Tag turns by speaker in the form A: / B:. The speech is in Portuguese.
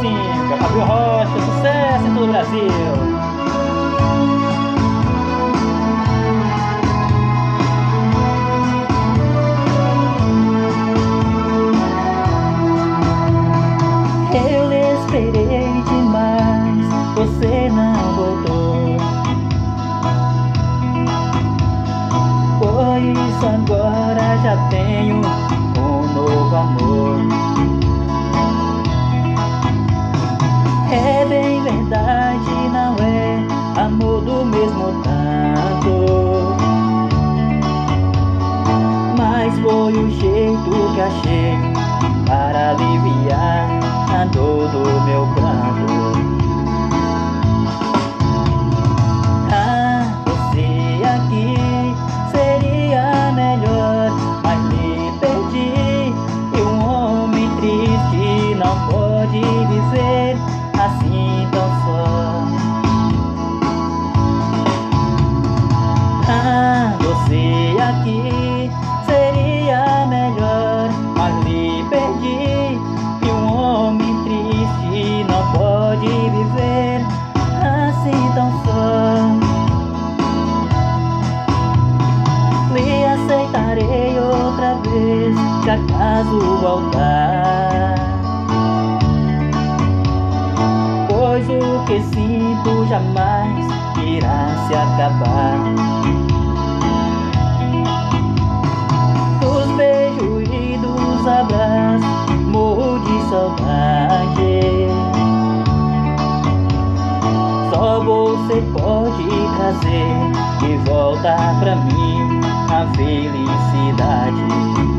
A: 5, é Fábio Rocha, sucesso em todo o Brasil.
B: Esperei demais, você não voltou. Por isso agora já tenho um novo amor. É bem verdade, não é amor do mesmo tanto, mas foi o jeito que achei para aliviar a dor do meu pranto. Ah, você aqui seria melhor, mas me perdi. E um homem triste não pode viver assim tão só. Ah, você aqui seria melhor, mas me perdi. E um homem triste não pode viver assim tão só. Lhe aceitarei outra vez, se acaso voltar, pois o que sinto jamais irá se acabar. Dos beijos e dos abraços morro de saudade. Só você pode trazer de volta pra mim a felicidade.